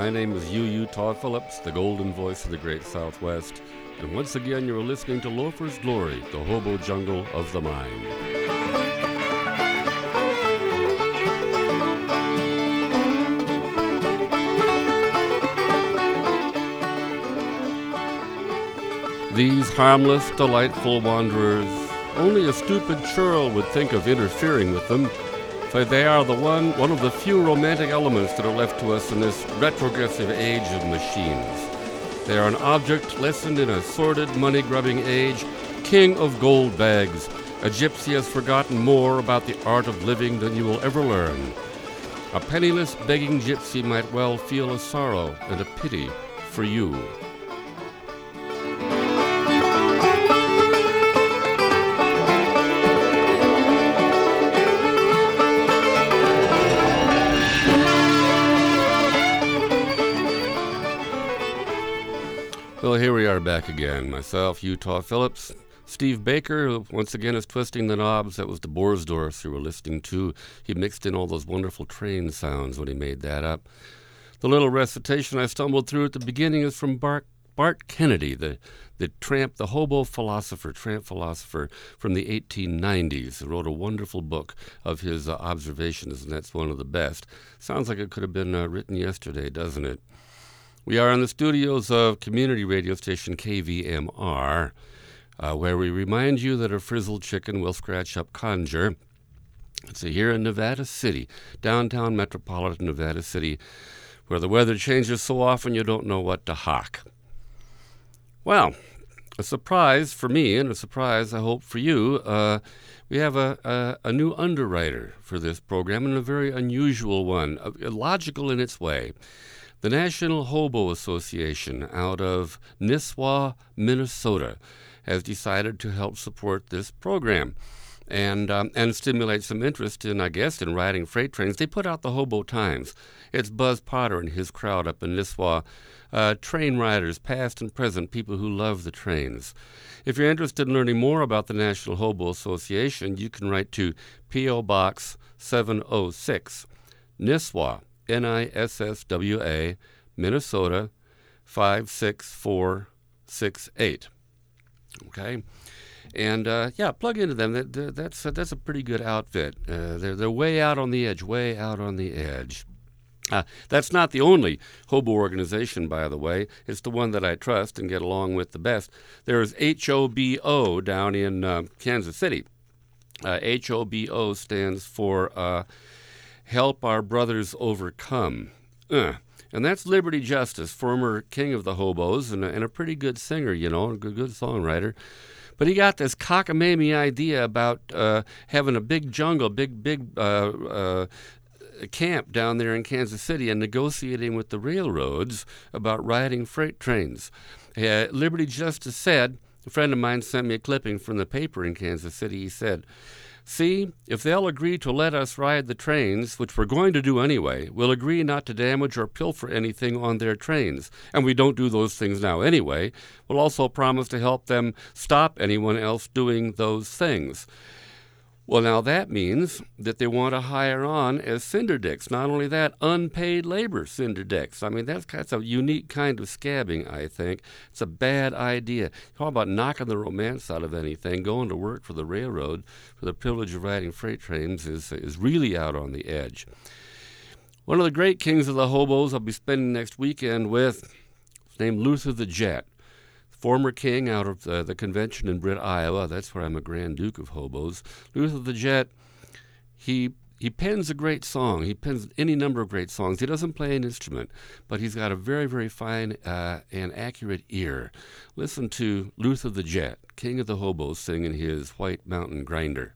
My name is UU Todd Phillips, the golden voice of the Great Southwest. And once again, you're listening to Loafer's Glory, the hobo jungle of the mind. These harmless, delightful wanderers, only a stupid churl would think of interfering with them, for they are one of the few romantic elements that are left to us in this retrogressive age of machines. They are an object lessened in a sordid, money-grubbing age, king of gold bags. A gypsy has forgotten more about the art of living than you will ever learn. A penniless, begging gypsy might well feel a sorrow and a pity for you. Well, here we are back again. Myself, Utah Phillips, Steve Baker, who once again is twisting the knobs. That was the Borsdorf you were listening to. He mixed in all those wonderful train sounds when he made that up. The little recitation I stumbled through at the beginning is from Bart Kennedy, the tramp, the hobo philosopher, tramp philosopher from the 1890s, who wrote a wonderful book of his observations, and that's one of the best. Sounds like it could have been written yesterday, doesn't it? We are in the studios of community radio station KVMR, where we remind you that a frizzled chicken will scratch up conjure. It's here in Nevada City, downtown metropolitan Nevada City, where the weather changes so often you don't know what to hawk. Well, a surprise for me and a surprise, I hope, for you. We have a new underwriter for this program, and a very unusual one, logical in its way. The National Hobo Association out of Nisswa, Minnesota, has decided to help support this program and stimulate some interest in, I guess, in riding freight trains. They put out the Hobo Times. It's Buzz Potter and his crowd up in Nisswa, train riders, past and present, people who love the trains. If you're interested in learning more about the National Hobo Association, you can write to P.O. Box 706, Nisswa, Nisswa, Minnesota 56468. Okay, and plug into them. That's a pretty good outfit. They're way out on the edge, way out on the edge. That's not the only hobo organization, by the way. It's the one that I trust and get along with the best. There's HOBO down in Kansas City. HOBO stands for Help Our Brothers Overcome. And that's Liberty Justice, former king of the hobos and a pretty good singer, a good songwriter. But he got this cockamamie idea about having a big jungle, big camp down there in Kansas City and negotiating with the railroads about riding freight trains. Liberty Justice said, a friend of mine sent me a clipping from the paper in Kansas City. He said, "See, if they'll agree to let us ride the trains, which we're going to do anyway, we'll agree not to damage or pilfer anything on their trains. And we don't do those things now anyway. We'll also promise to help them stop anyone else doing those things." Well, now that means that they want to hire on as cinderdicks. Not only that, unpaid labor cinderdicks. I mean, that's a unique kind of scabbing, I think. It's a bad idea. Talk about knocking the romance out of anything. Going to work for the railroad for the privilege of riding freight trains is really out on the edge. One of the great kings of the hobos I'll be spending next weekend with is named Luther the Jet. Former king out of the convention in Britt, Iowa. That's where I'm a Grand Duke of hobos. Luther the Jet, he pens a great song. He pens any number of great songs. He doesn't play an instrument, but he's got a very, very fine and accurate ear. Listen to Luther the Jet, king of the hobos, singing his White Mountain Grinder.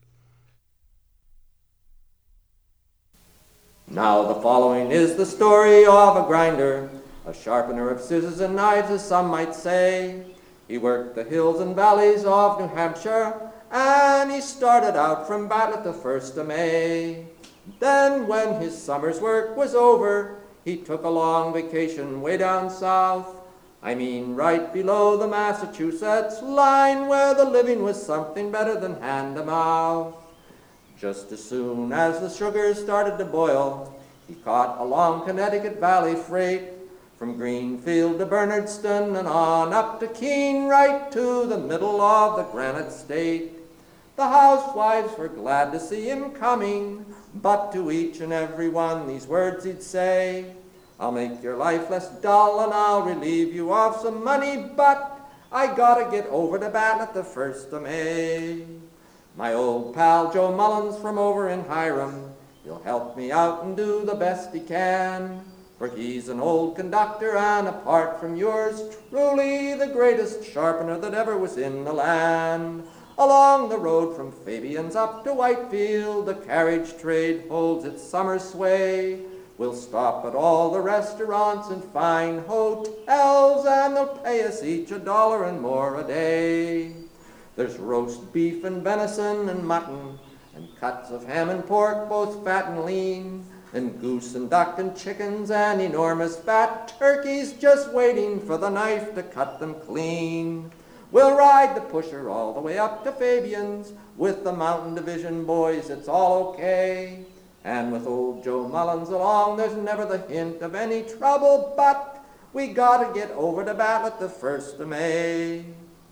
Now the following is the story of a grinder, a sharpener of scissors and knives, as some might say. He worked the hills and valleys of New Hampshire, and he started out from Bartlett the 1st of May. Then when his summer's work was over, he took a long vacation way down south. I mean right below the Massachusetts line, where the living was something better than hand-to-mouth. Just as soon as the sugar started to boil, he caught a long Connecticut Valley freight From Greenfield to Bernardston and on up to Keene, right to the middle of the Granite State. The housewives were glad to see him coming, but to each and every one these words he'd say: I'll make your life less dull and I'll relieve you of some money, but I gotta get over to Bartlett the 1st of May. My old pal Joe Mullins from over in Hiram, he'll help me out and do the best he can, for he's an old conductor and apart from yours truly the greatest sharpener that ever was in the land. Along the road from Fabian's up to Whitefield, the carriage trade holds its summer sway. We'll stop at all the restaurants and fine hotels, and they'll pay us each $1 and more a day. There's roast beef and venison and mutton, and cuts of ham and pork, both fat and lean, and goose and duck and chickens and enormous fat turkeys just waiting for the knife to cut them clean. We'll ride the pusher all the way up to Fabian's. With the Mountain Division boys, it's all okay. And with old Joe Mullins along, there's never the hint of any trouble, but we gotta get over to Bartlett the 1st of May.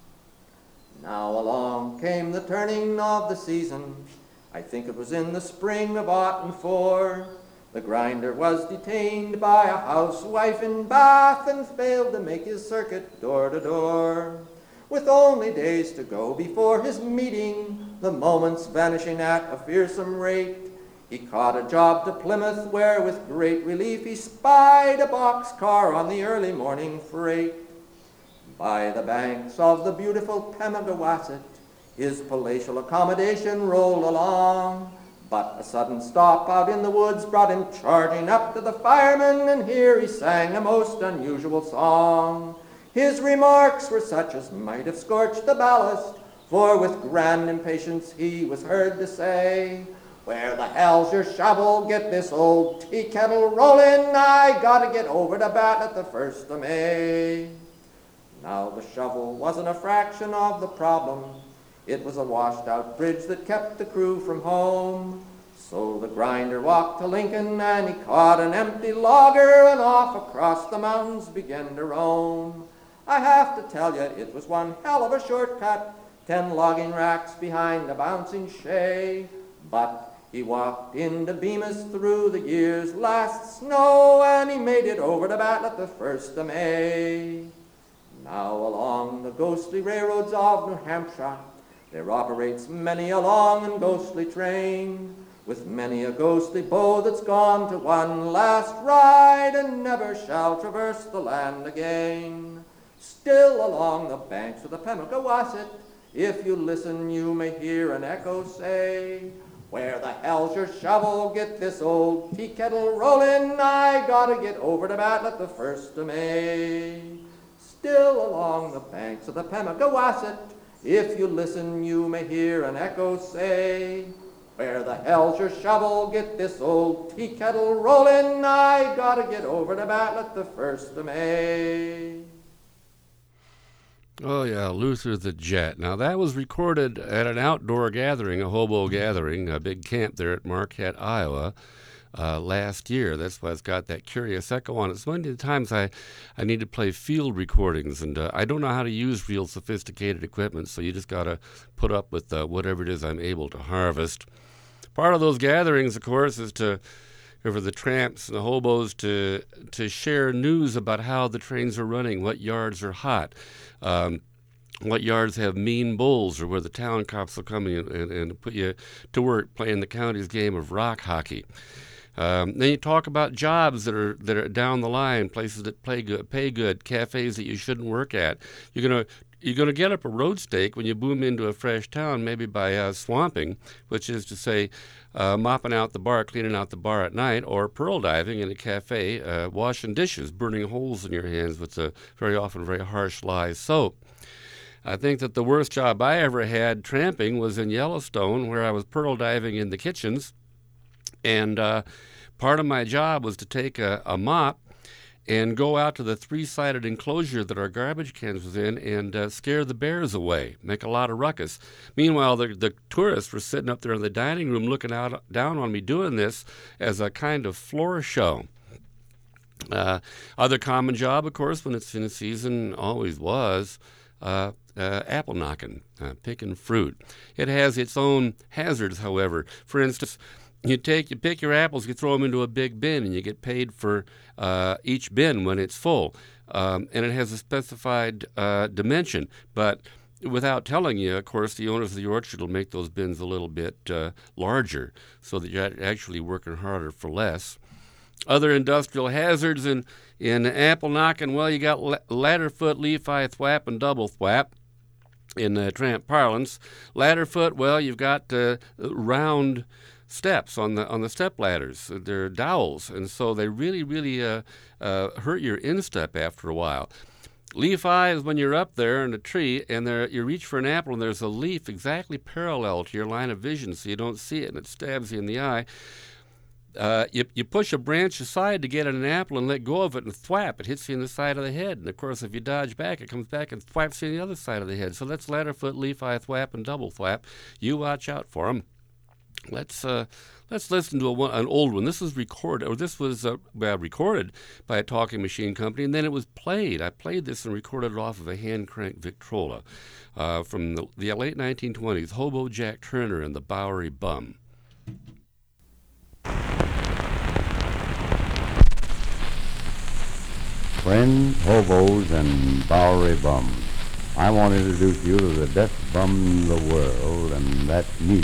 Now along came the turning of the season. I think it was in the spring of '04. The grinder was detained by a housewife in Bath and failed to make his circuit door to door. With only days to go before his meeting, the moments vanishing at a fearsome rate, he caught a job to Plymouth where with great relief he spied a boxcar on the early morning freight. By the banks of the beautiful Pemigewasset, his palatial accommodation rolled along, but a sudden stop out in the woods brought him charging up to the fireman, and here he sang a most unusual song. His remarks were such as might have scorched the ballast, for with grand impatience he was heard to say, Where the hell's your shovel? Get this old tea kettle rolling. I gotta get over to Bartlett the 1st of May. Now the shovel wasn't a fraction of the problem. It was a washed-out bridge that kept the crew from home. So the grinder walked to Lincoln and he caught an empty logger and off across the mountains began to roam. I have to tell you, it was one hell of a shortcut, 10 logging racks behind a bouncing shay. But he walked into Bemis through the year's last snow, and he made it over to Bartlett the 1st of May. Now along the ghostly railroads of New Hampshire, there operates many a long and ghostly train, with many a ghostly beau that's gone to one last ride and never shall traverse the land again. Still along the banks of the Pemigewasset, if you listen you may hear an echo say, Where the hell's your shovel? Get this old tea kettle rolling. I gotta get over to Bartlett the 1st of May. Still along the banks of the Pemigewasset, if you listen you may hear an echo say, Where the hell's your shovel? Get this old tea kettle rolling. I gotta get over to Bartlett the 1st of May. Oh, yeah, Luther the Jet. Now, that was recorded at an outdoor gathering, a hobo gathering, a big camp there at Marquette, Iowa, last year. That's why it's got that curious echo on it. So many times I need to play field recordings, and I don't know how to use real sophisticated equipment, so you just got to put up with whatever it is I'm able to harvest. Part of those gatherings, of course, is for the tramps and the hobos to share news about how the trains are running, what yards are hot, what yards have mean bulls, or where the town cops will come in and put you to work playing the county's game of rock hockey. Then you talk about jobs that are down the line, places that pay good, cafes that you shouldn't work at. You're gonna get up a road stake when you boom into a fresh town, maybe by swamping, which is to say mopping out the bar, cleaning out the bar at night, or pearl diving in a cafe, washing dishes, burning holes in your hands with a very often very harsh lye soap. I think that the worst job I ever had tramping was in Yellowstone, where I was pearl diving in the kitchens, and part of my job was to take a mop and go out to the 3-sided enclosure that our garbage cans was in and scare the bears away, make a lot of ruckus. Meanwhile, the tourists were sitting up there in the dining room looking down on me doing this as a kind of floor show. Other common job, of course, when it's in season, always was apple knocking, picking fruit. It has its own hazards, however. For instance, you pick your apples, you throw them into a big bin, and you get paid for each bin when it's full. And it has a specified dimension, but without telling you, of course, the owners of the orchard will make those bins a little bit larger so that you're actually working harder for less. Other industrial hazards in apple knocking, well, you got ladder foot, leaf eye, thwap, and double thwap. In tramp parlance, ladder foot, well, you've got round steps on the step ladders. They're dowels, and so they really hurt your instep after a while. Leaf eye is when you're up there in a tree and you reach for an apple and there's a leaf exactly parallel to your line of vision so you don't see it and it stabs you in the eye. You push a branch aside to get at an apple and let go of it, and thwap, it hits you in the side of the head. And, of course, if you dodge back, it comes back and thwaps you in the other side of the head. So that's ladder foot, leaf eye, thwap, and double thwap. You watch out for them. Let's listen to an old one. This was recorded by a talking machine company, and then it was played. I played this and recorded it off of a hand-crank Victrola from the late 1920s, Hobo Jack Turner and the Bowery Bum. Friends, hobos, and Bowery bums, I want to introduce you to the best bum in the world, and that's me.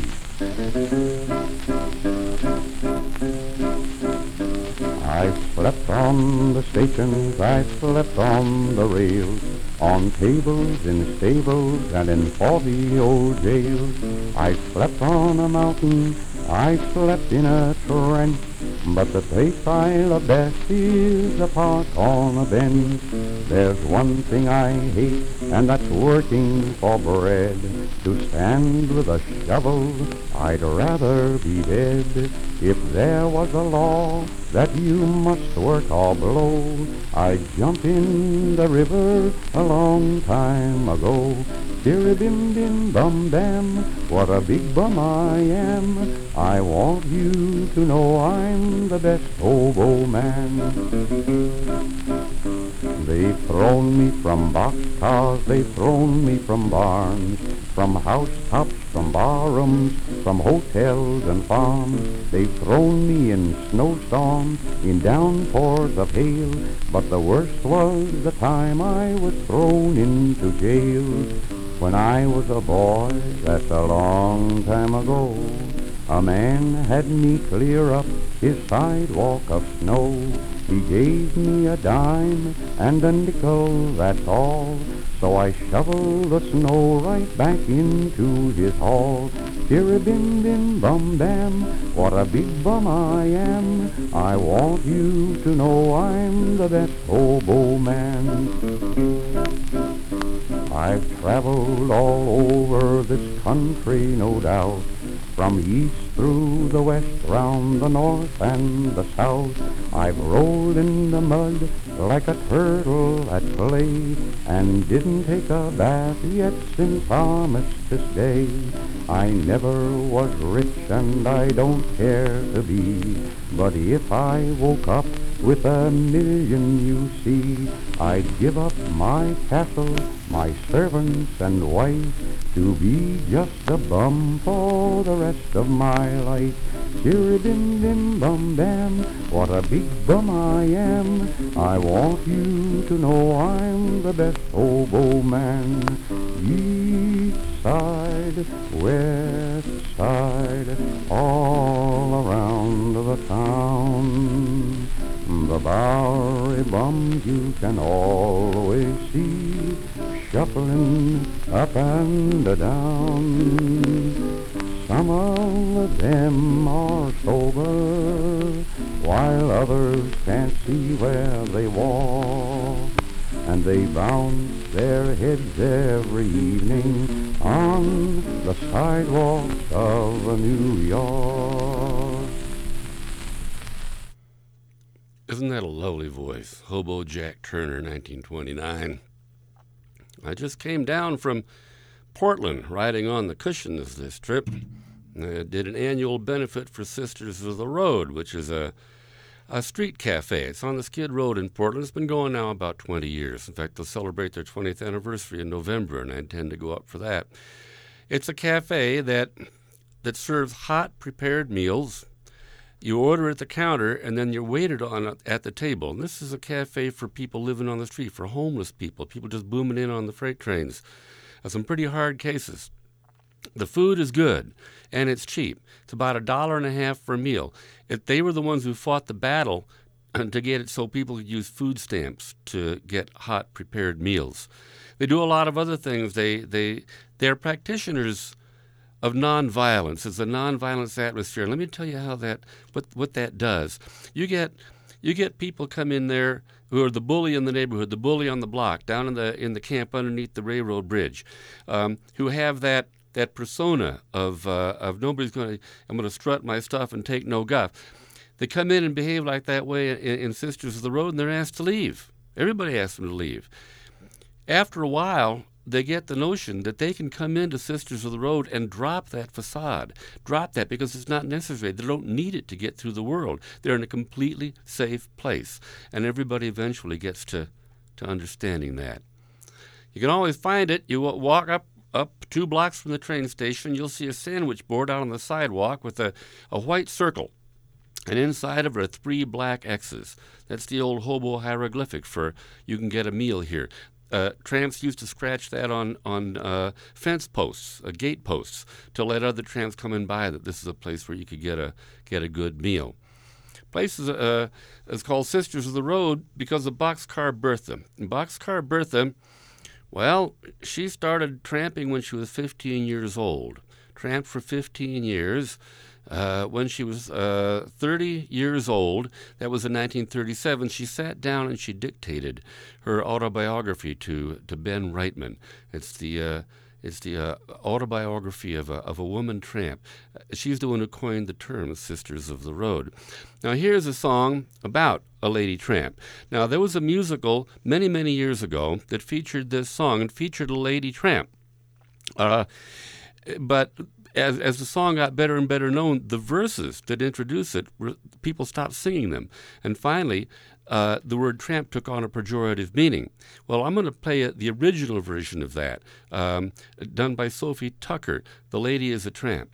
I slept on the stations, I slept on the rails, on tables, in stables, and in 40 old jails. I slept on a mountain, I slept in a trench, but the place I love best is a park on a bench. There's one thing I hate, and that's working for bread. To stand with a shovel, I'd rather be dead. If there was a law that you must work or blow, I'd jump in the river a long time ago. Bim-bim-bum-bam, what a big bum I am. I want you to know I'm the best hobo man. They've thrown me from boxcars, they've thrown me from barns, from housetops, from barrooms, from hotels and farms. They've thrown me in snowstorms, in downpours of hail, but the worst was the time I was thrown into jail. When I was a boy, that's a long time ago, a man had me clear up his sidewalk of snow. He gave me a dime and a nickel, that's all. So I shoveled the snow right back into his hall. Bim-bim-bum-bam, what a big bum I am. I want you to know I'm the best hobo man. I've traveled all over this country, no doubt, from east through the west, round the north and the south. I've rolled in the mud like a turtle at play, and didn't take a bath yet since Armistice Day. I never was rich and I don't care to be, but if I woke up with $1 million, you see, I'd give up my castle, my servants and wife, to be just a bum for the rest of my life. Chirri-bim-bim-bum-bam, what a big bum I am. I want you to know I'm the best hobo man. East side, west side, all around the town. The Bowery bums you can always see, shuffling up and down. Some of them are sober, while others can't see where they walk, and they bounce their heads every evening on the sidewalks of New York. Isn't that a lovely voice? Hobo Jack Turner, 1929. I just came down from Portland, riding on the cushions this trip. I did an annual benefit for Sisters of the Road, which is a a street cafe. It's on the Skid Road in Portland. It's been going now about 20 years. In fact, they'll celebrate their 20th anniversary in November, and I intend to go up for that. It's a cafe that serves hot, prepared meals. You order at the counter, and then you're waited on at the table. And this is a cafe for people living on the street, for homeless people just booming in on the freight trains. Some pretty hard cases. The food is good, and it's cheap. It's about $1.50 for a meal. They were the ones who fought the battle to get it so people could use food stamps to get hot, prepared meals. They do a lot of other things. They're practitioners of nonviolence. It's a nonviolence atmosphere. Let me tell you how what that does. You get people come in there who are the bully in the neighborhood, the bully on the block, down in the camp underneath the railroad bridge, who have that persona of I'm going to strut my stuff and take no guff. They come in and behave like that way in Sisters of the Road, and they're asked to leave. Everybody asks them to leave. After a while, they get the notion that they can come into Sisters of the Road and drop that facade, drop that because it's not necessary. They don't need it to get through the world. They're in a completely safe place, and everybody eventually gets to understanding that. You can always find it. You walk up 2 blocks from the train station, you'll see a sandwich board out on the sidewalk with a white circle, and inside of it are 3 black X's. That's the old hobo hieroglyphic for you can get a meal here. Tramps used to scratch that on fence posts, gate posts, to let other tramps come in by that this is a place where you could get a good meal. Place is called Sisters of the Road because of Boxcar Bertha. And Boxcar Bertha, well, she started tramping when she was 15 years old. Tramped for 15 years. When she was 30 years old, that was in 1937, she sat down and she dictated her autobiography to Ben Reitman. It's the autobiography of a woman tramp. She's the one who coined the term Sisters of the Road. Now here's a song about a lady tramp. Now there was a musical many, many years ago that featured this song and featured a lady tramp. But as the song got better and better known, the verses that introduce it, people stopped singing them. And finally, the word tramp took on a pejorative meaning. Well, I'm going to play the original version of that, done by Sophie Tucker. The Lady is a Tramp.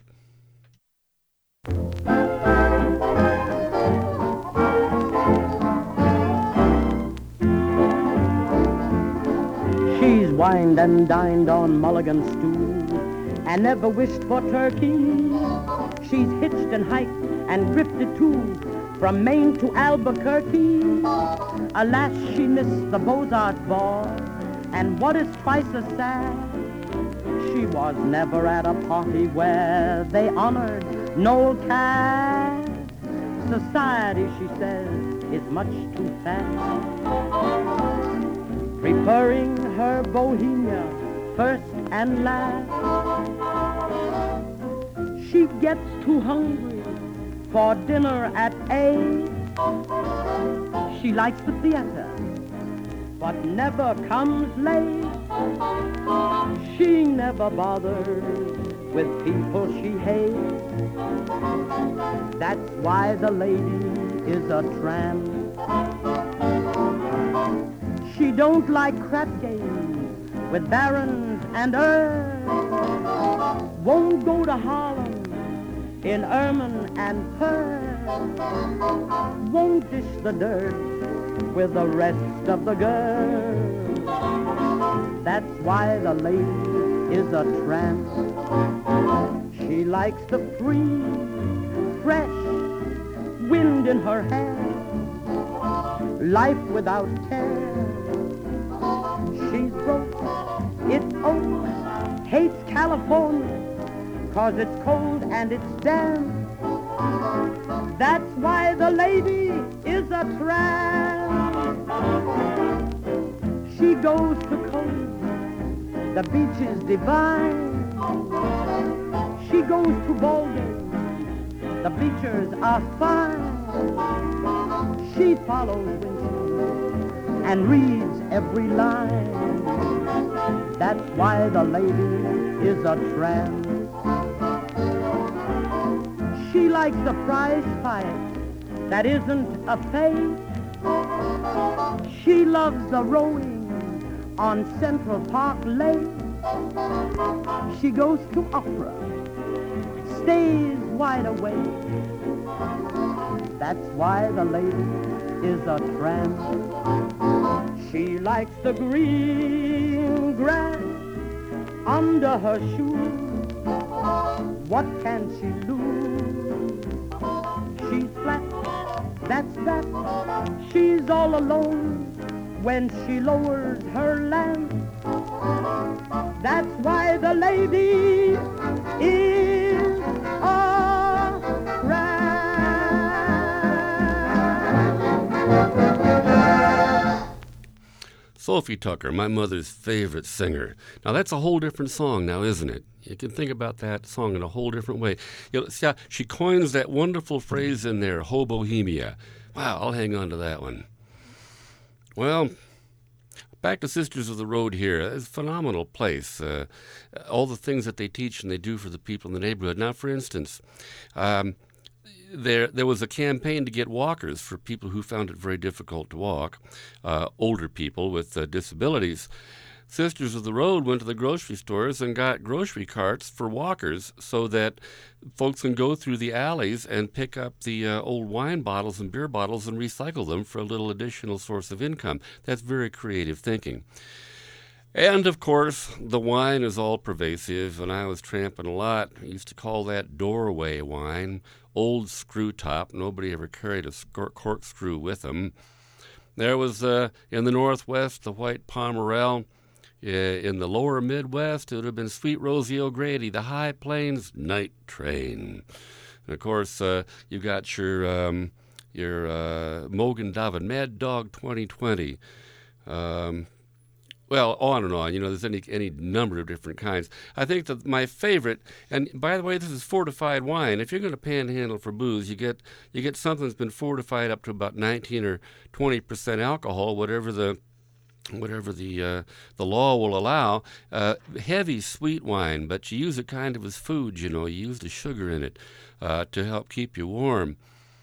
She's wined and dined on mulligan stew and never wished for turkey. She's hitched and hiked and drifted too from Maine to Albuquerque. Alas, she missed the Beaux-Arts ball, and what is twice as sad, she was never at a party where they honored Noel Cass. Society, she says, is much too fast, preferring her bohemia first and last. She gets too hungry for dinner at 8. She likes the theater, but never comes late. She never bothers with people she hates. That's why the lady is a tramp. She don't like crap games with barons and earls. Won't go to Harlem in ermine and pearl. Won't dish the dirt with the rest of the girls. That's why the lady is a tramp. She likes the free, fresh wind in her hair, life without care. She's broke, it's old, hates California 'cause it's cold and it's damp. That's why the lady is a tramp. She goes to Coast, the beach is divine. She goes to ball games, the bleachers are fine. She follows Winston and reads every line. That's why the lady is a tramp. She likes the prize fight that isn't a fade. She loves the rowing on Central Park Lake. She goes to opera, stays wide awake. That's why the lady is a tramp. She likes the green grass under her shoes. What can she lose? She's flat, that's that. She's all alone when she lowers her lamp. That's why the lady is a tramp. Sophie Tucker, my mother's favorite singer. Now that's a whole different song now, isn't it? You can think about that song in a whole different way. You know, see, she coins that wonderful phrase in there, hobohemia. Wow, I'll hang on to that one. Well, back to Sisters of the Road here. It's a phenomenal place. All the things that they teach and they do for the people in the neighborhood. Now, for instance, there was a campaign to get walkers for people who found it very difficult to walk, older people with disabilities. Sisters of the Road went to the grocery stores and got grocery carts for walkers so that folks can go through the alleys and pick up the old wine bottles and beer bottles and recycle them for a little additional source of income. That's very creative thinking. And, of course, the wine is all pervasive. When I was tramping a lot, I used to call that doorway wine, old screw top. Nobody ever carried a corkscrew with them. There was, in the Northwest, the white Pomerelle. In the lower Midwest, it would have been Sweet Rosie O'Grady, the High Plains Night Train. And, of course, you got your Mogen David, Mad Dog 2020. Well, on and on. You know, there's any number of different kinds. I think that my favorite, and by the way, this is fortified wine. If you're going to panhandle for booze, you get something that's been fortified up to about 19 or 20% alcohol, whatever the law will allow. Heavy sweet wine, but you use it kind of as food. You know, you use the sugar in it to help keep you warm.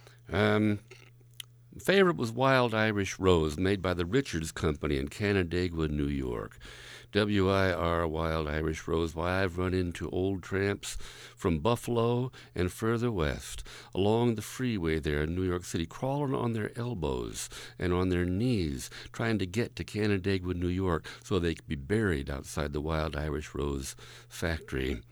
Favorite was Wild Irish Rose, made by the Richards Company in Canandaigua, New York. WIR Wild Irish Rose. Why, I've run into old tramps from Buffalo and further west along the freeway there in New York City, crawling on their elbows and on their knees, trying to get to Canandaigua, New York, so they could be buried outside the Wild Irish Rose factory.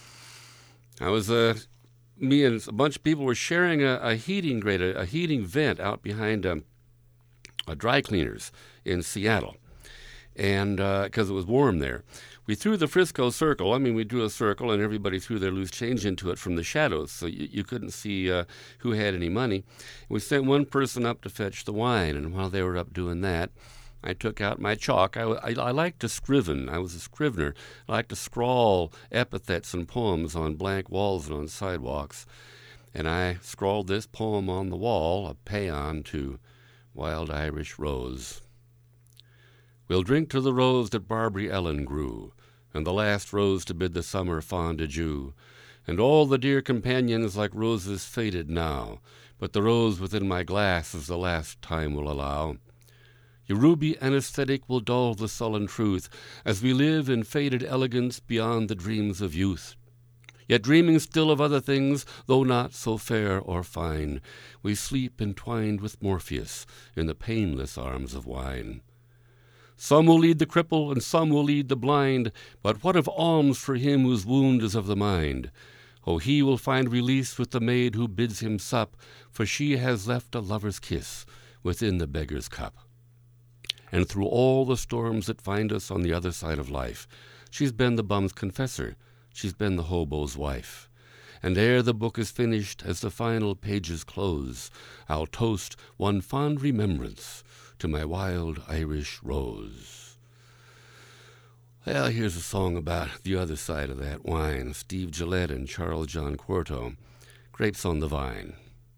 Me and a bunch of people were sharing a heating grate, a heating vent out behind a dry cleaners in Seattle. And because it was warm there. We threw the Frisco circle. I mean, we drew a circle, and everybody threw their loose change into it from the shadows, so you couldn't see who had any money. We sent one person up to fetch the wine, and while they were up doing that, I took out my chalk. I like to scriven. I was a scrivener. I like to scrawl epithets and poems on blank walls and on sidewalks. And I scrawled this poem on the wall, a paean to Wild Irish Rose. We'll drink to the rose that Barbary Ellen grew, and the last rose to bid the summer fond adieu, and all the dear companions like roses faded now, but the rose within my glass is the last time will allow. Your ruby anesthetic will dull the sullen truth, as we live in faded elegance beyond the dreams of youth. Yet dreaming still of other things, though not so fair or fine, we sleep entwined with Morpheus in the painless arms of wine. Some will lead the cripple, and some will lead the blind, but what of alms for him whose wound is of the mind? Oh, he will find release with the maid who bids him sup, for she has left a lover's kiss within the beggar's cup. And through all the storms that find us on the other side of life, she's been the bum's confessor, she's been the hobo's wife. And ere the book is finished, as the final pages close, I'll toast one fond remembrance to my wild Irish rose. Well, here's a song about the other side of that wine, Steve Gillette and Charles John Quarto, Grapes on the Vine.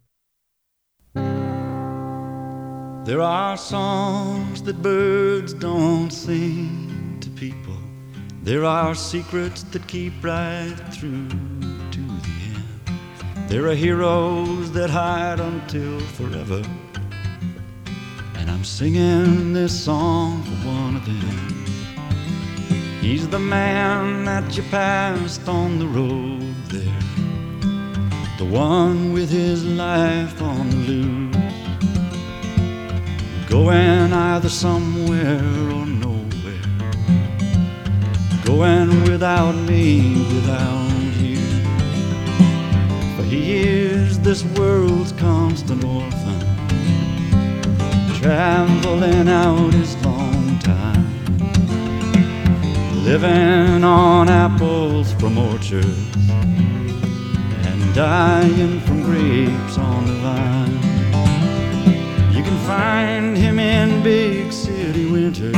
There are songs that birds don't sing to people. There are secrets that keep right through to the end. There are heroes that hide until forever, and I'm singing this song for one of them. He's the man that you passed on the road there, the one with his life on the loose, going either somewhere or nowhere, going without me, without you. For he is this world's constant orphan, traveling out his long time, living on apples from orchards and dying from grapes on the vine. You can find him in big city winters,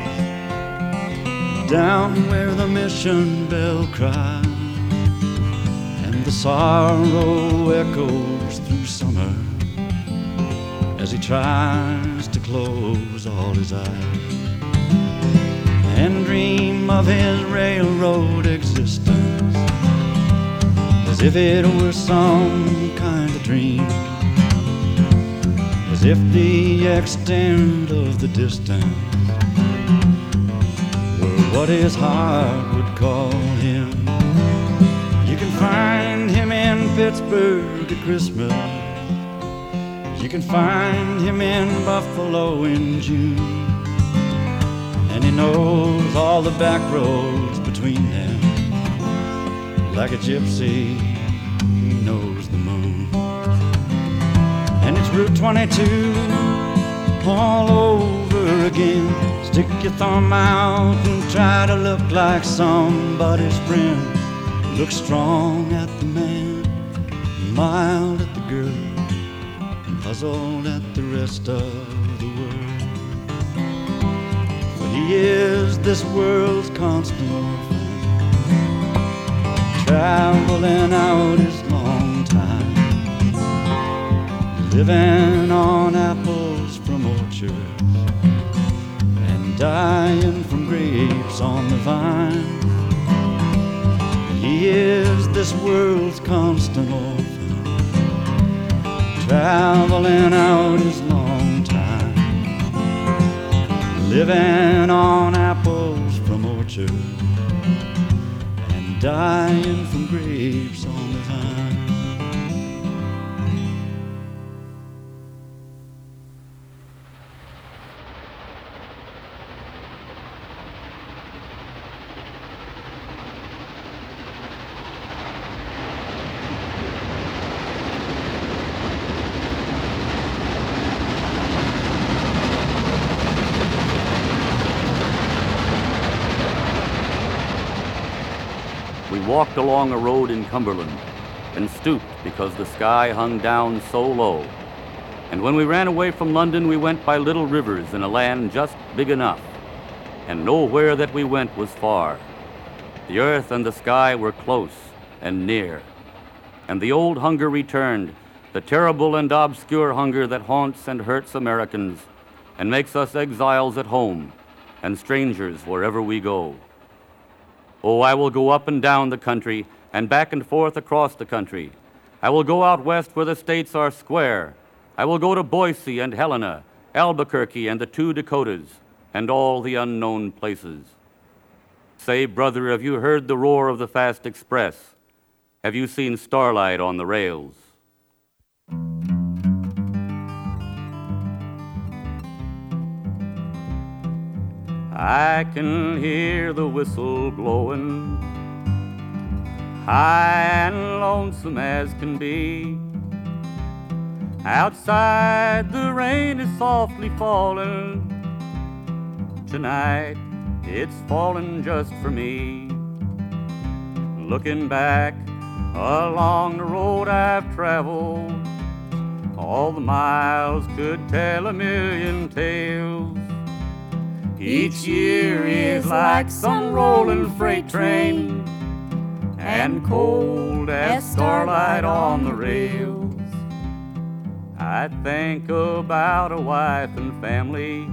down where the mission bell cries and the sorrow echoes through summer as he tries to close all his eyes and dream of his railroad existence as if it were some kind of dream, as if the extent of the distance were what his heart would call him. You can find him in Pittsburgh at Christmas, you can find him in Buffalo in June, and he knows all the back roads between them. Like a gypsy, he knows the moon. And it's Route 22 all over again. Stick your thumb out and try to look like somebody's friend. Look strong at the man, mild at the girl, and puzzled at the rest of the world. For he is this world's constant orphan, traveling out his long time, living on apples from orchards and dying from grapes on the vine. He is this world's constant orphan, traveling out his long time, living on apples from orchards and dying from grapes on the vine. We walked along a road in Cumberland and stooped because the sky hung down so low. And when we ran away from London, we went by little rivers in a land just big enough. And nowhere that we went was far. The earth and the sky were close and near. And the old hunger returned, the terrible and obscure hunger that haunts and hurts Americans and makes us exiles at home and strangers wherever we go. Oh, I will go up and down the country and back and forth across the country. I will go out west where the states are square. I will go to Boise and Helena, Albuquerque and the 2 Dakotas, and all the unknown places. Say, brother, have you heard the roar of the fast express? Have you seen starlight on the rails? I can hear the whistle blowing, high and lonesome as can be. Outside the rain is softly falling. Tonight it's falling just for me. Looking back along the road I've traveled, all the miles could tell a million tales. Each year is like some rolling freight train, and cold as starlight on the rails. I think about a wife and family,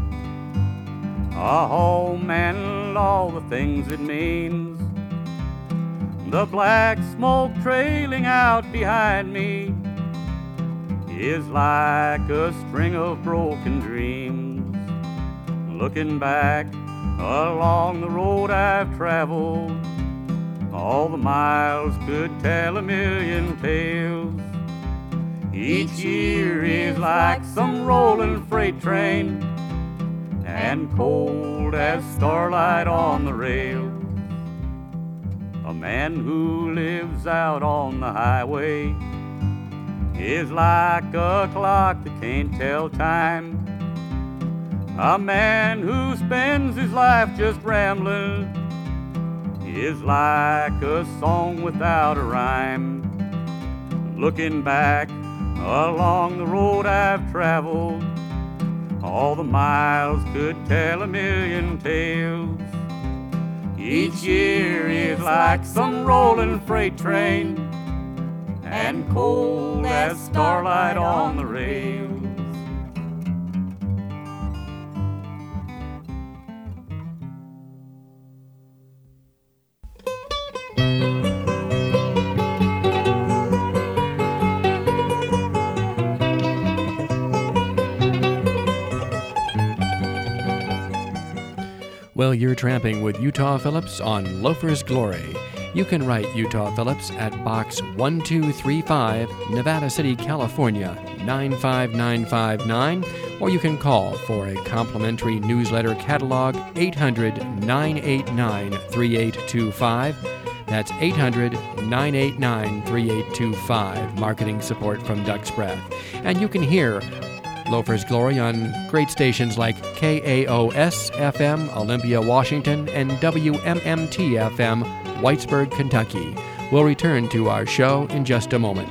a home and all the things it means. The black smoke trailing out behind me is like a string of broken dreams. Looking back along the road I've traveled, all the miles could tell a million tales. Each year is like some rolling freight train, and cold as starlight on the rails. A man who lives out on the highway is like a clock that can't tell time. A man who spends his life just rambling is like a song without a rhyme. Looking back along the road I've traveled, all the miles could tell a million tales. Each year is like some rolling freight train, and cold as starlight on the rails. Well, you're tramping with Utah Phillips on Loafer's Glory. You can write Utah Phillips at Box 1235, Nevada City, California, 95959, or you can call for a complimentary newsletter catalog, 800-989-3825. That's 800-989-3825, marketing support from Duck's Breath. And you can hear Loafer's Glory on great stations like KAOS-FM, Olympia, Washington, and WMMT-FM, Whitesburg, Kentucky. We'll return to our show in just a moment.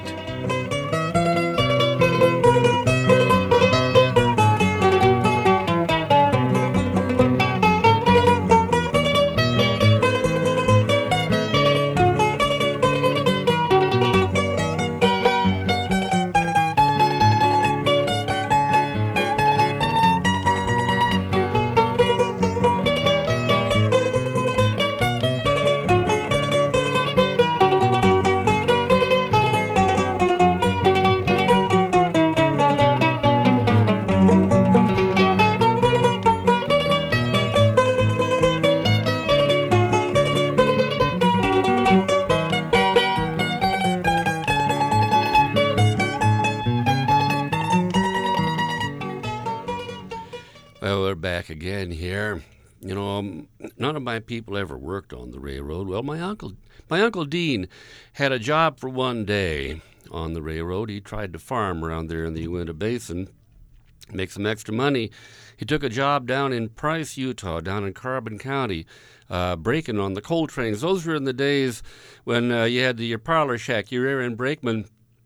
Again here. You know, none of my people ever worked on the railroad. Well, my uncle Dean had a job for one day on the railroad. He tried to farm around there in the Uinta Basin, make some extra money. He took a job down in Price, Utah, down in Carbon County, braking on the coal trains. Those were in the days when you had your parlor shack, your rear-end brakeman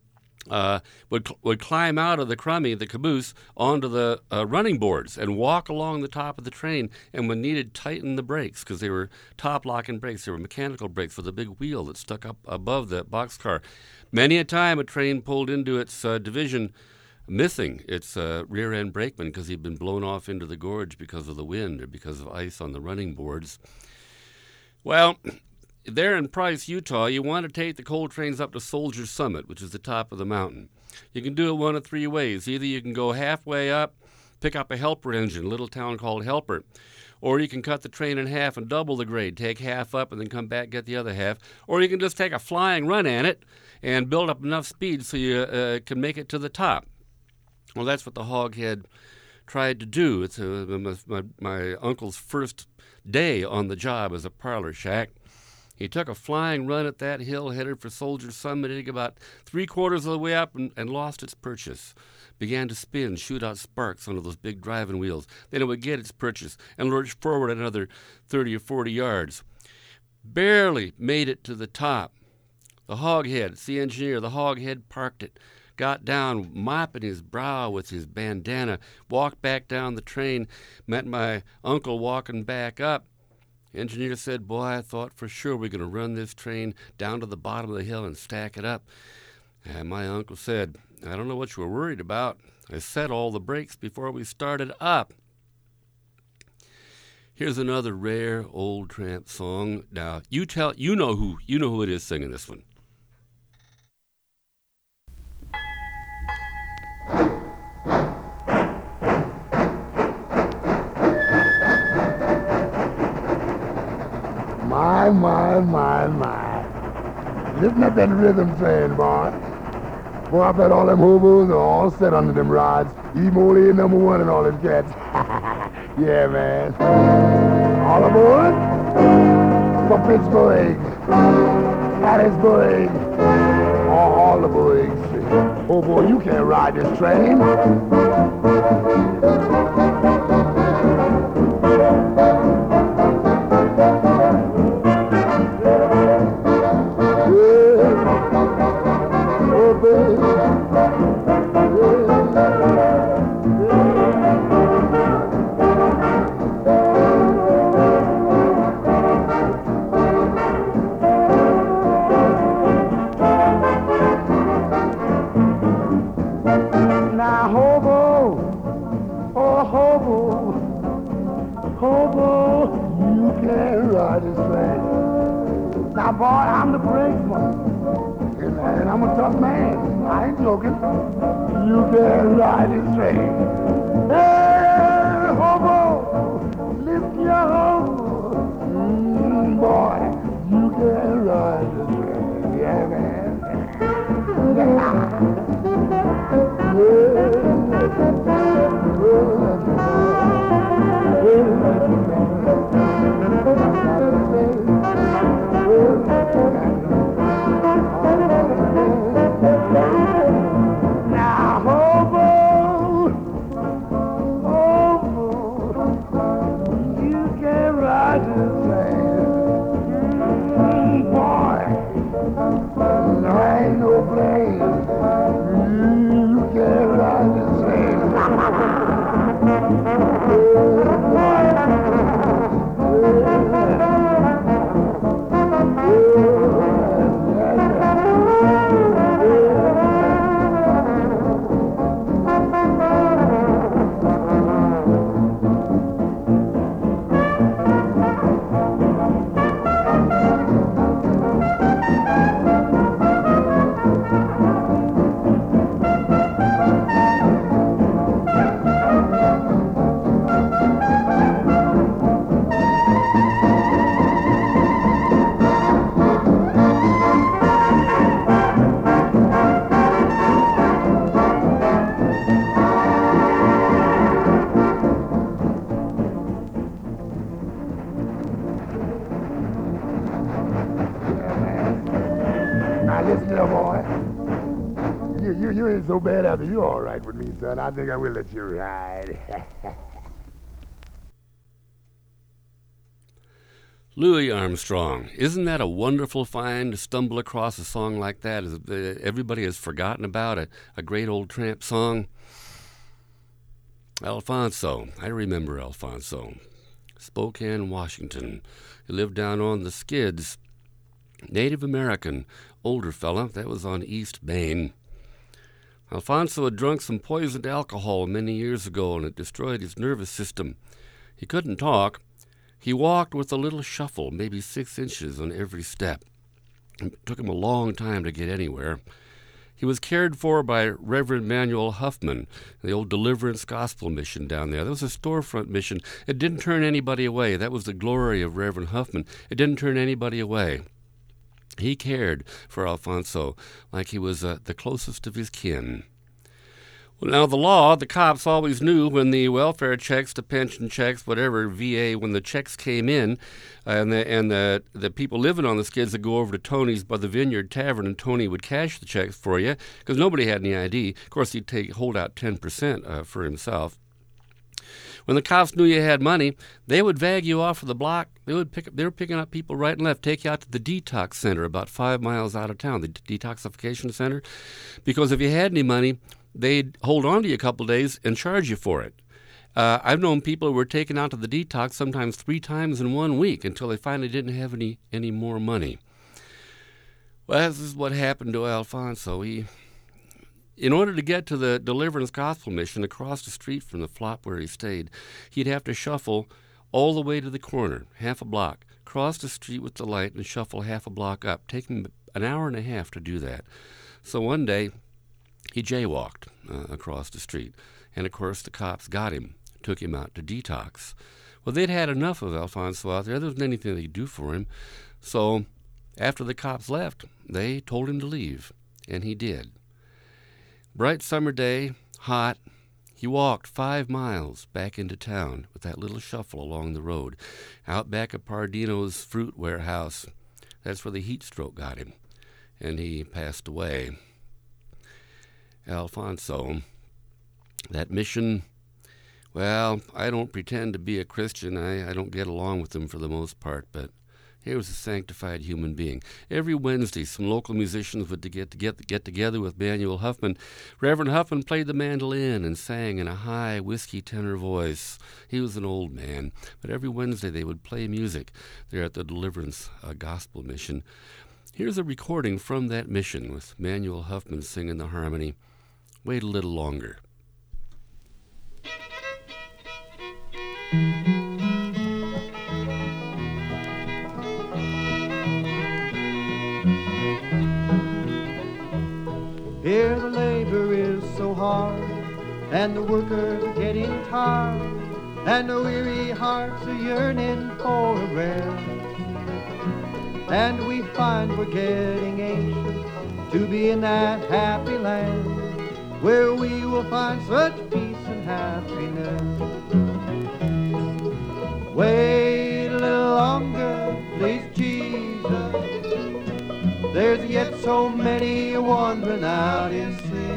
would climb out of the crummy, the caboose, onto the running boards and walk along the top of the train, and when needed, tighten the brakes, because they were top-locking brakes. They were mechanical brakes with a big wheel that stuck up above the boxcar. Many a time a train pulled into its division, missing its rear-end brakeman because he'd been blown off into the gorge because of the wind or because of ice on the running boards. Well, there in Price, Utah, you want to take the coal trains up to Soldier Summit, which is the top of the mountain. You can do it one of three ways. Either you can go halfway up, pick up a helper engine, a little town called Helper, or you can cut the train in half and double the grade, take half up and then come back, get the other half, or you can just take a flying run at it and build up enough speed so you can make it to the top. Well, that's what the Hoghead tried to do. It's my uncle's first day on the job as a parlor shack. He took a flying run at that hill, headed for Soldier Summit. He got about 3/4 of the way up and lost its purchase. Began to spin, shoot out sparks onto those big driving wheels. Then it would get its purchase and lurch forward another 30 or 40 yards. Barely made it to the top. The Hoghead, it's the engineer, the Hoghead parked it, got down, mopping his brow with his bandana, walked back down the train, met my uncle walking back up. Engineer said, "Boy, I thought for sure we're going to run this train down to the bottom of the hill and stack it up." And my uncle said, "I don't know what you were worried about. I set all the brakes before we started up." Here's another rare old tramp song. Now, you know who it is singing this one. My. Listen to that rhythm playing, boy. Boy, I bet all them hobos are all set under them rods. E-Mole number one and all them cats. Yeah, man. All aboard for Pittsburgh, Hattiesburg, all the boys. Oh, boy, you can't ride this train. Now, boy, I'm the brakesman, and I'm a tough man. I ain't joking. You can't ride this train. Hey, hobo, lift your hobo. Boy, you can't ride this train. Yeah, man. Now, hobo, you can't ride this train. Boy, there ain't no plane. You can't ride this train. You ain't so bad after you all right with me, son. I think I will let you ride. Louis Armstrong. Isn't that a wonderful find to stumble across a song like that? Everybody has forgotten about a great old tramp song. Alfonso. I remember Alfonso. Spokane, Washington. He lived down on the skids. Native American, older fella. That was on East Main. Alfonso had drunk some poisoned alcohol many years ago, and it destroyed his nervous system. He couldn't talk. He walked with a little shuffle, maybe 6 inches on every step. It took him a long time to get anywhere. He was cared for by Reverend Manuel Huffman, the old Deliverance Gospel Mission down there. That was a storefront mission. It didn't turn anybody away. That was the glory of Reverend Huffman. It didn't turn anybody away. He cared for Alfonso like he was the closest of his kin. Well, now the cops always knew when the welfare checks, the pension checks, whatever, VA, when the checks came in, and the people living on the skids would go over to Tony's by the Vineyard Tavern, and Tony would cash the checks for you because nobody had any ID. Of course, he'd hold out 10% for himself. When the cops knew you had money, they would vag you off of the block. They were picking up people right and left, take you out to the detox center about 5 miles out of town, the detoxification center, because if you had any money, they'd hold on to you a couple of days and charge you for it. I've known people who were taken out to the detox sometimes 3 times in 1 week until they finally didn't have any more money. Well, this is what happened to Alfonso. In order to get to the Deliverance Gospel Mission across the street from the flop where he stayed, he'd have to shuffle all the way to the corner, half a block, cross the street with the light and shuffle half a block up, taking an hour and a half to do that. So one day, he jaywalked across the street, and of course the cops got him, took him out to detox. Well, they'd had enough of Alfonso out there. There wasn't anything they could do for him. So after the cops left, they told him to leave, and he did. Bright summer day, hot. He walked 5 miles back into town with that little shuffle along the road, out back of Pardino's fruit warehouse. That's where the heat stroke got him, and he passed away. Alfonso, that mission, well, I don't pretend to be a Christian. I don't get along with them for the most part, but he was a sanctified human being. Every Wednesday, some local musicians would get together with Manuel Huffman. Reverend Huffman played the mandolin and sang in a high whiskey tenor voice. He was an old man, but every Wednesday they would play music there at the Deliverance Gospel Mission. Here's a recording from that mission with Manuel Huffman singing the harmony. Wait a little longer. Here the labor is so hard, and the workers are getting tired, and the weary hearts are yearning for a rest. And we find we're getting anxious to be in that happy land, where we will find such peace and happiness. Wait a little longer, please, Jesus. There's yet so many wandering out in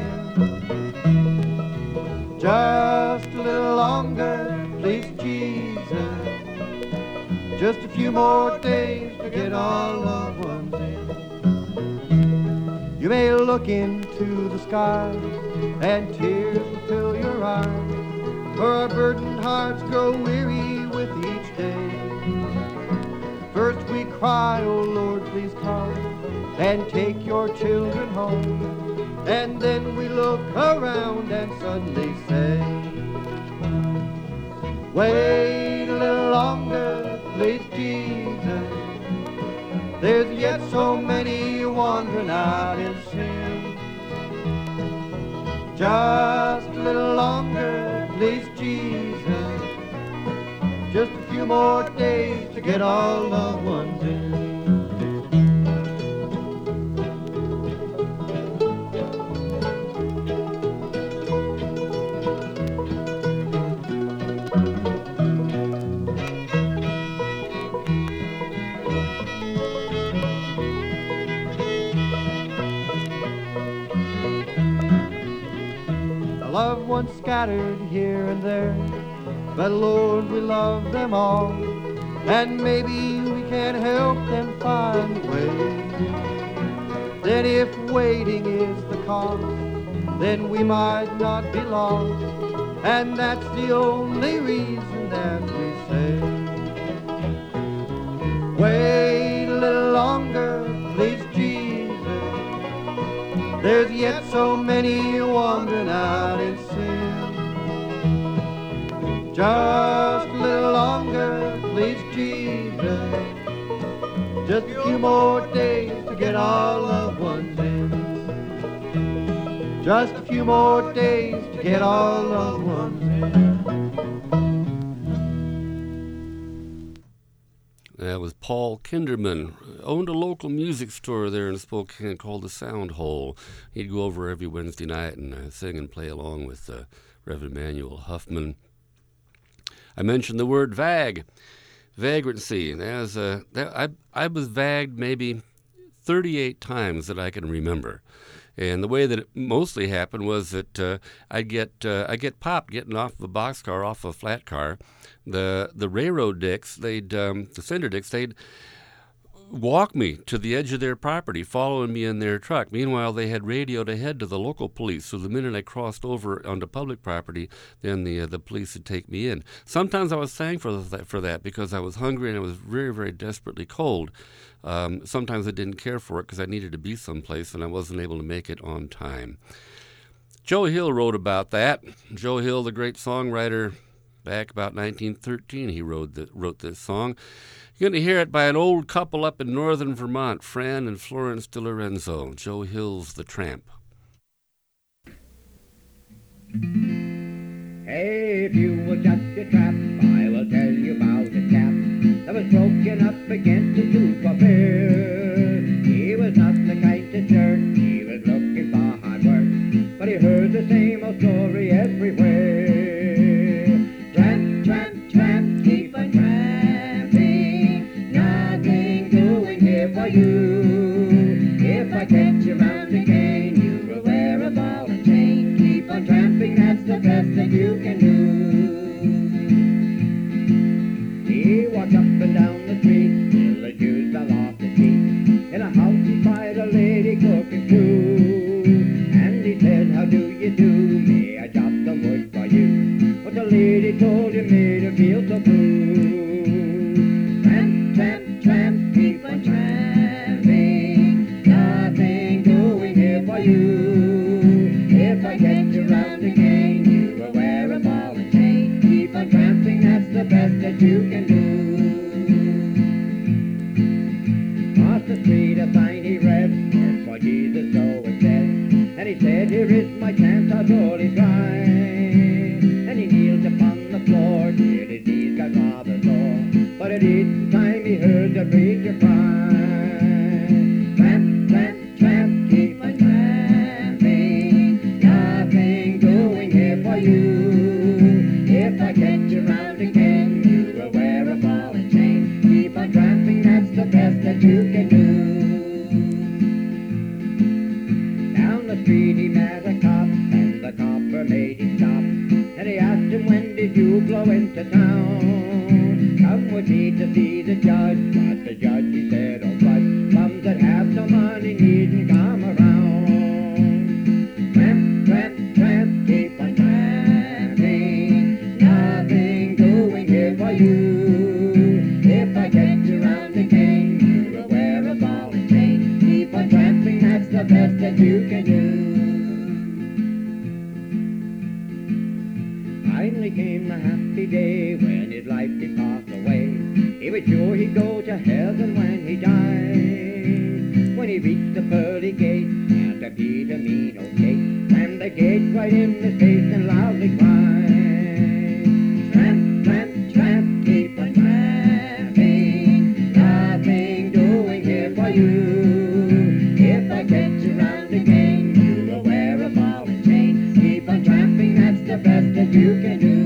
sin. Just a little longer, please, Jesus. Just a few more days to get our loved ones in. You may look into the sky and tears will fill your eyes, for our burdened hearts grow weary with each day. First we cry, oh Lord, please come and take your children home. And then we look around and suddenly say, wait a little longer, please, Jesus. There's yet so many wandering out in sin. Just a little longer, please, Jesus. Just a few more days to get our loved ones in. Loved ones scattered here and there, but Lord, we love them all, and maybe we can help them find a way. Then if waiting is the cost, then we might not be lost, and that's the only reason that we say, wait a little longer, please, Jesus. There's yet so many wandering out in sin. Just a little longer, please, Jesus. Just a few more days to get our loved ones in. Just a few more days to get our loved ones in. That was Paul Kinderman. Owned a local music store there in Spokane called the Sound Hole. He'd go over every Wednesday night and sing and play along with Reverend Manuel Huffman. I mentioned the word vag, vagrancy. I was vagged maybe 38 times that I can remember. And the way that it mostly happened was that I'd get popped getting off of a boxcar, off of a flat car. The railroad dicks, the cinder dicks, they'd walk me to the edge of their property, following me in their truck. Meanwhile, they had radioed ahead to the local police, so the minute I crossed over onto public property, then the police would take me in. Sometimes I was thankful for that because I was hungry and I was very, very desperately cold. Sometimes I didn't care for it because I needed to be someplace and I wasn't able to make it on time. Joe Hill wrote about that. Joe Hill, the great songwriter, Back about 1913, he wrote this song. You're going to hear it by an old couple up in northern Vermont, Fran and Florence DiLorenzo, Joe Hill's The Tramp. Hey, if you were just a tramp, I will tell you about a chap that was broken up against a tooth for fear. He was not the kind to jerk, he was looking for hard work, but he heard the same old story everywhere. Tramp, tramp, tramp, keep on tramping, nothing doing here for you. If I catch you round again, you will wear a ball and chain. Keep on tramping, that's the best that you can do. He walked up and down the street till the Jews fell off the seat. In a house he spied a lady cooking stew, and he said, how do you do? May I chop some wood for you? But the lady told him made her feel so blue. Tramp, tramp, tramp, keep on tramping, nothing doing here for you. If I get you round again, you will wear a ball and chain. Keep on tramping, that's the best that you can do. Across the street a sign he read, work for Jesus, so it said. And he said, here is my chance, I'll surely try. And he kneeled upon the floor till his knees got rather sore. But at each time he heard the preacher cry. Tramp, tramp, tramp, keep on tramping, nothing doing here for you. If I get you round again, you will wear a ball and chain. Keep on tramping, that's the best that you can do. Down the street he met a cop, and the copper made him stop. And he asked him, when did you blow into town? Come with me to see the judge. But the judge, he said, oh fudge, bums that have no money needn't come around. Tramp, tramp, tramp, keep on tramping, nothing doing here for you. If I get you round again, you will wear a ball and chain. Keep on tramping, that's the best that you can do. Finally came the happy day when his life did pass away. He was sure he'd go to heaven when he died. When he reached the pearly gate, Santa Peter mean old gate, slammed the gate right in his face and loudly cried. Tramp, tramp, tramp, keep on tramping, nothing doing here for you. If I get you round again, you will wear a ball and chain. Keep on tramping, that's the best that you can do.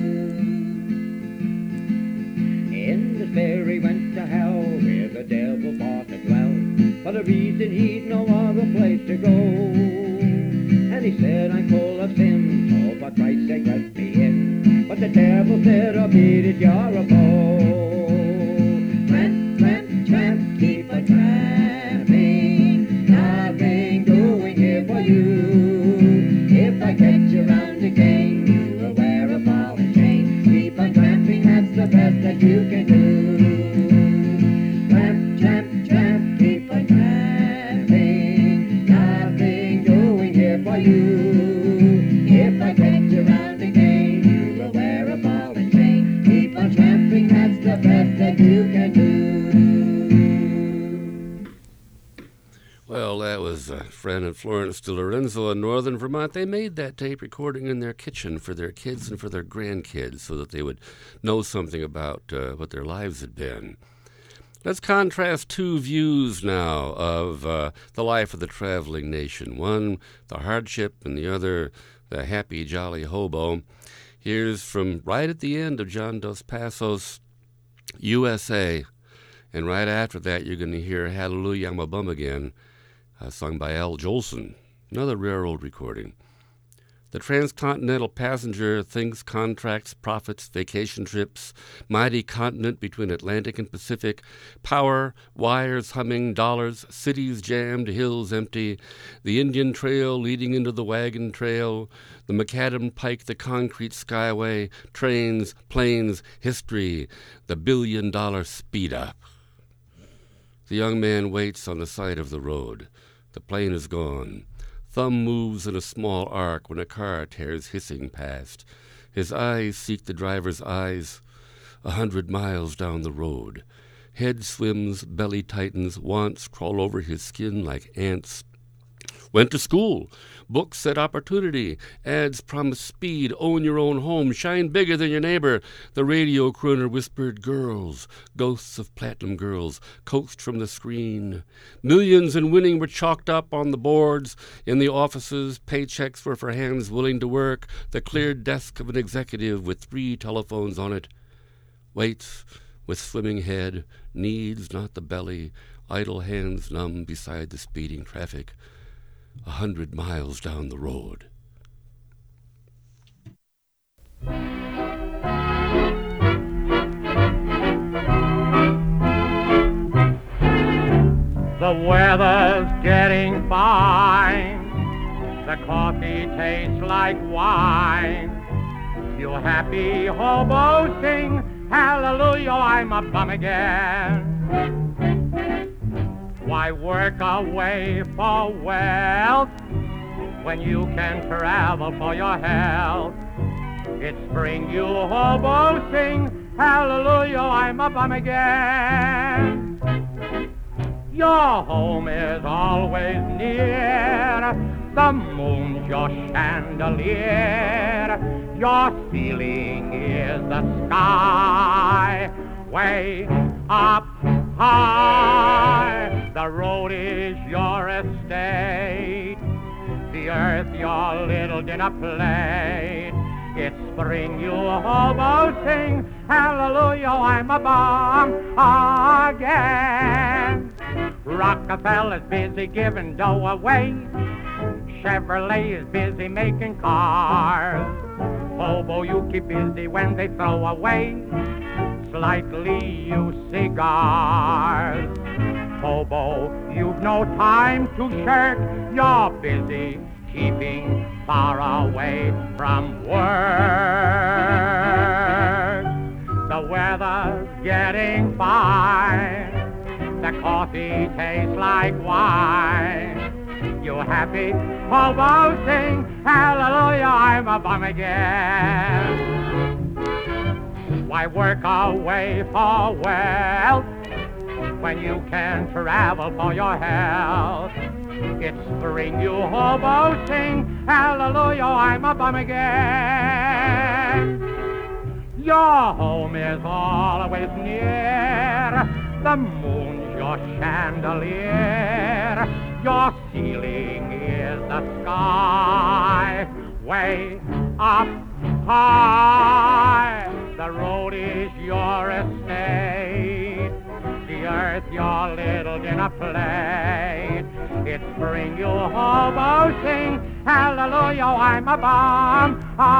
In despair he went to hell, where the devil fought to dwell, for the reason he'd no other place to go. And he said, I'm full of sin, so for Christ's sake let me in. But the devil said, oh, beat it, you're a fool. Tramp, tramp, tramp, keep on tramping, nothing doing here for you. If I get you round again, you will wear a ball and chain. Keep on tramping, that's the best that you can do. Tramp, tramp, tramp, keep on tramping, nothing doing here for you. If I get you round again, you will wear a ball and chain. Keep on tramping, that's the best that you can do. Well, that was Fran and Florence DiLorenzo in northern Vermont. They made that tape recording in their kitchen for their kids and for their grandkids so that they would know something about what their lives had been. Let's contrast two views now of the life of the traveling nation. One, the hardship, and the other, the happy, jolly hobo. Here's from right at the end of John Dos Passos, USA. And right after that, you're going to hear Hallelujah, I'm a Bum Again, sung by Al Jolson, another railroad recording. The transcontinental passenger thinks contracts, profits, vacation trips, mighty continent between Atlantic and Pacific, power, wires humming, dollars, cities jammed, hills empty, the Indian Trail leading into the wagon trail, the Macadam Pike, the concrete skyway, trains, planes, history, the billion-dollar speed-up. The young man waits on the side of the road. The plane is gone. Thumb moves in a small arc when a car tears hissing past. His eyes seek the driver's eyes 100 miles down the road. Head swims, belly tightens, wants crawl over his skin like ants. Went to school. Books said opportunity. Ads promised speed. Own your own home. Shine bigger than your neighbor. The radio crooner whispered girls. Ghosts of platinum girls coaxed from the screen. Millions in winning were chalked up on the boards. In the offices, paychecks were for hands willing to work. The cleared desk of an executive with 3 telephones on it. Waits with swimming head. Needs not the belly. Idle hands numb beside the speeding traffic. 100 miles down the road. The weather's getting fine. The coffee tastes like wine. You happy hobo sing, hallelujah, I'm a bum again. Why work away for wealth when you can travel for your health? It's spring, you hobo sing, hallelujah, I'm a bum again. Your home is always near, the moon's your chandelier, your ceiling is the sky, way up high. The road is your estate, the earth your little dinner plate. It's spring, you hobo sing, hallelujah, I'm a bum again. Rockefeller's busy giving dough away, Chevrolet is busy making cars. Hobo, you keep busy when they throw away slightly used cigars. Hobo, you've no time to shirk, you're busy keeping far away from work. The weather's getting fine, the coffee tastes like wine. You happy hobo sing, hallelujah, I'm a bum again. Why work away for wealth when you can travel for your health? It's spring, you hobo sing, hallelujah, I'm a bum again. Your home is always near, the moon's your chandelier, your ceiling is the sky, way up high. The road is your estate, the earth your little dinner plate. It's spring, you hobo sing, hallelujah, I'm a bum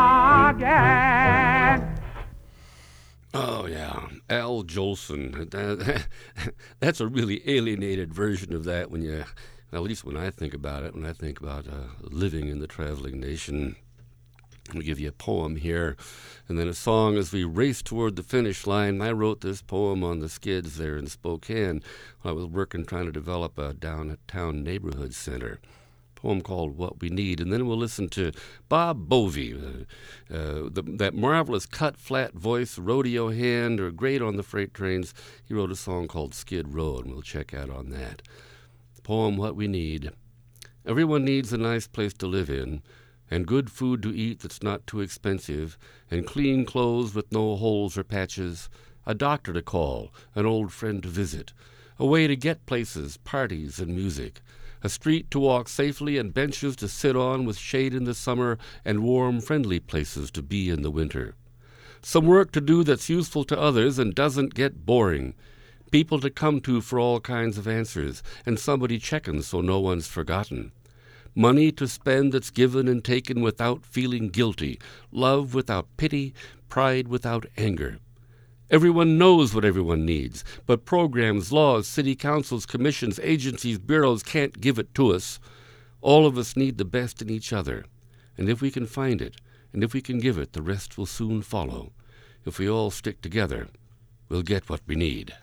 again. Oh, yeah, Al Jolson. That's a really alienated version of that when you, at least when I think about it, when I think about living in the traveling nation. I'm going to give you a poem here, and then a song as we race toward the finish line. I wrote this poem on the skids there in Spokane when I was working trying to develop a downtown neighborhood center. Poem called What We Need, and then we'll listen to Bob Bovey, that marvelous cut-flat voice, rodeo hand, or great on the freight trains. He wrote a song called Skid Row, and we'll check out on that. Poem What We Need. Everyone needs a nice place to live in, and good food to eat that's not too expensive, and clean clothes with no holes or patches, a doctor to call, an old friend to visit, a way to get places, parties, and music, a street to walk safely and benches to sit on with shade in the summer and warm, friendly places to be in the winter. Some work to do that's useful to others and doesn't get boring. People to come to for all kinds of answers, and somebody checking so no one's forgotten. Money to spend that's given and taken without feeling guilty, love without pity, pride without anger. Everyone knows what everyone needs, but programs, laws, city councils, commissions, agencies, bureaus can't give it to us. All of us need the best in each other, and if we can find it, and if we can give it, the rest will soon follow. If we all stick together, we'll get what we need.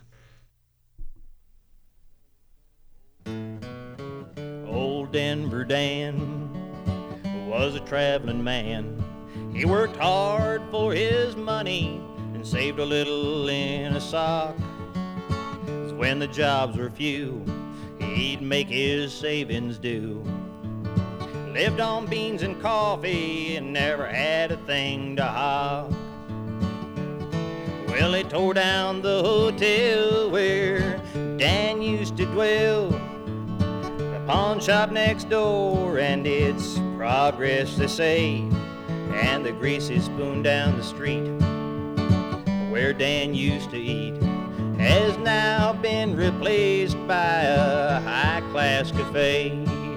Old Denver Dan was a traveling man. He worked hard for his money and saved a little in a sock. So when the jobs were few, he'd make his savings do. Lived on beans and coffee and never had a thing to hawk. Well, they tore down the hotel where Dan used to dwell. The pawn shop next door and its progress, they say. And the greasy spoon down the street where Dan used to eat has now been replaced by a high-class cafe.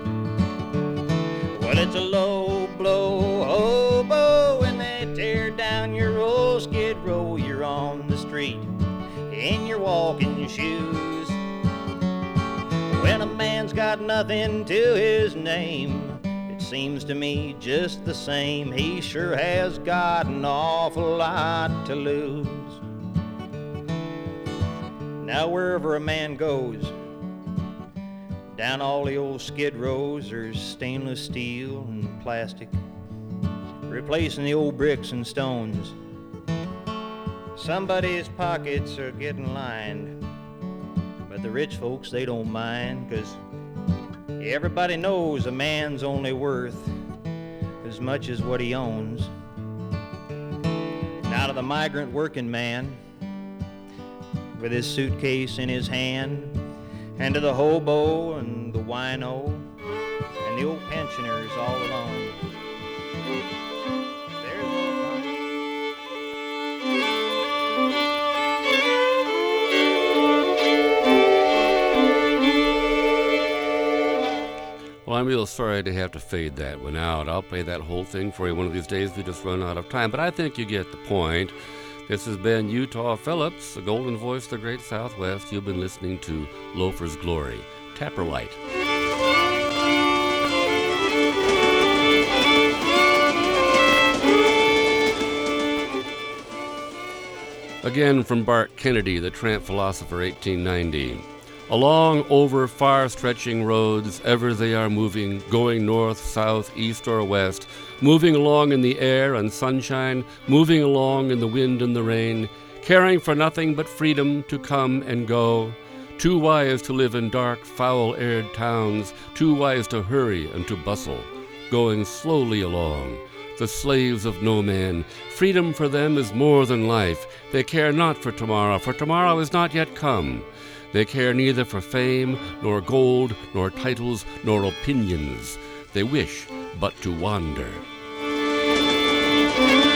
Well, it's a low-blow hobo when they tear down your old Skid Row. You're on the street in your walking shoes. When a man's got nothing to his name, it seems to me just the same. He sure has got an awful lot to lose. Now wherever a man goes, down all the old skid rows, there's stainless steel and plastic, replacing the old bricks and stones. Somebody's pockets are getting lined, but the rich folks, they don't mind, 'cause everybody knows a man's only worth as much as what he owns. Now to the migrant working man with his suitcase in his hand, and to the hobo and the wino and the old pensioners all alone. There's Well, I'm real sorry to have to fade that one out. I'll play that whole thing for you one of these days. We just run out of time, but I think you get the point. This has been Utah Phillips, the golden voice of the great Southwest. You've been listening to Loafer's Glory. Tapper Light. Again from Bart Kennedy, the Tramp Philosopher, 1890. Along over far-stretching roads, ever they are moving, going north, south, east, or west, moving along in the air and sunshine, moving along in the wind and the rain, caring for nothing but freedom to come and go, too wise to live in dark, foul-aired towns, too wise to hurry and to bustle, going slowly along, the slaves of no man. Freedom for them is more than life. They care not for tomorrow is not yet come. They care neither for fame, nor gold, nor titles, nor opinions. They wish but to wander.